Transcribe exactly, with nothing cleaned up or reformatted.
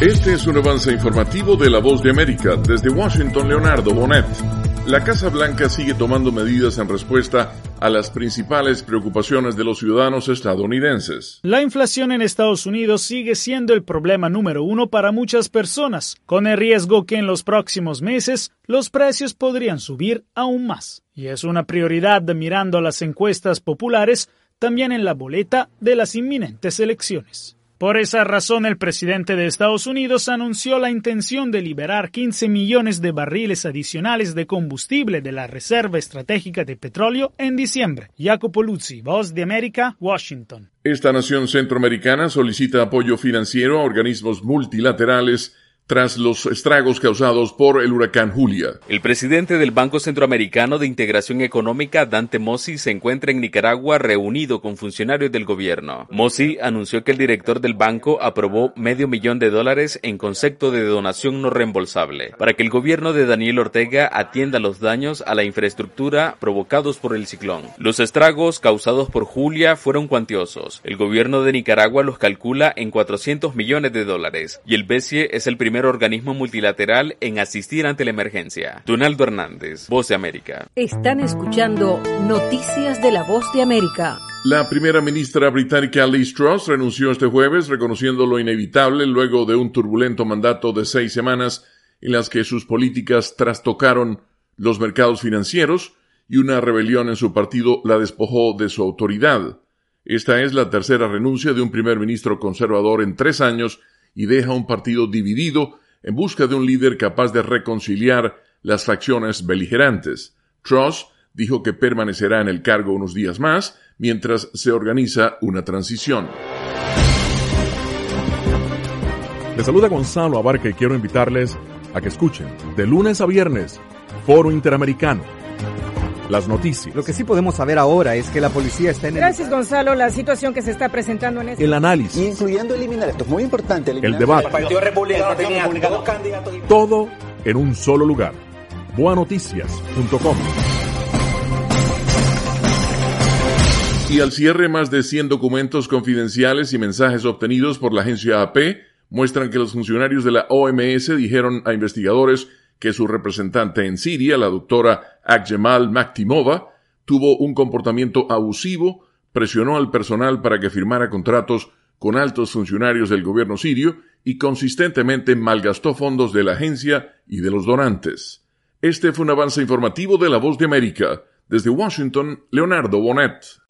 Este es un avance informativo de La Voz de América. Desde Washington, Leonardo Bonet. La Casa Blanca sigue tomando medidas en respuesta a las principales preocupaciones de los ciudadanos estadounidenses. La inflación en Estados Unidos sigue siendo el problema número uno para muchas personas, con el riesgo que en los próximos meses los precios podrían subir aún más. Y es una prioridad mirando las encuestas populares, también en la boleta de las inminentes elecciones. Por esa razón, el presidente de Estados Unidos anunció la intención de liberar quince millones de barriles adicionales de combustible de la Reserva Estratégica de Petróleo en diciembre. Jacopo Luzzi, Voz de América, Washington. Esta nación centroamericana solicita apoyo financiero a organismos multilaterales tras los estragos causados por el huracán Julia. El presidente del Banco Centroamericano de Integración Económica, Dante Mossi, se encuentra en Nicaragua reunido con funcionarios del gobierno. Mossi anunció que el director del banco aprobó medio millón de dólares en concepto de donación no reembolsable para que el gobierno de Daniel Ortega atienda los daños a la infraestructura provocados por el ciclón. Los estragos causados por Julia fueron cuantiosos. El gobierno de Nicaragua los calcula en cuatrocientos millones de dólares y el BESIE es el primer organismo multilateral en asistir ante la emergencia. Donaldo Hernández, Voz de América. Están escuchando Noticias de la Voz de América. La primera ministra británica Liz Truss renunció este jueves reconociendo lo inevitable luego de un turbulento mandato de seis semanas en las que sus políticas trastocaron los mercados financieros y una rebelión en su partido la despojó de su autoridad. Esta es la tercera renuncia de un primer ministro conservador en tres años y deja un partido dividido en busca de un líder capaz de reconciliar las facciones beligerantes. Truss dijo que permanecerá en el cargo unos días más mientras se organiza una transición. Les saluda Gonzalo Abarca y quiero invitarles a que escuchen de lunes a viernes Foro Interamericano. Las noticias. Lo que sí podemos saber ahora es que la policía está en el... Gracias, Gonzalo. La situación que se está presentando en este... El análisis. Incluyendo eliminar, esto es muy importante. El debate. El Partido Republicano tenía dos candidatos. Todo en un solo lugar. boa noticias punto com. Y al cierre, más de cien documentos confidenciales y mensajes obtenidos por la agencia A P muestran que los funcionarios de la O M S dijeron a investigadores que su representante en Siria, la doctora Akjemal Maktimova, tuvo un comportamiento abusivo, presionó al personal para que firmara contratos con altos funcionarios del gobierno sirio y consistentemente malgastó fondos de la agencia y de los donantes. Este fue un avance informativo de La Voz de América. Desde Washington, Leonardo Bonet.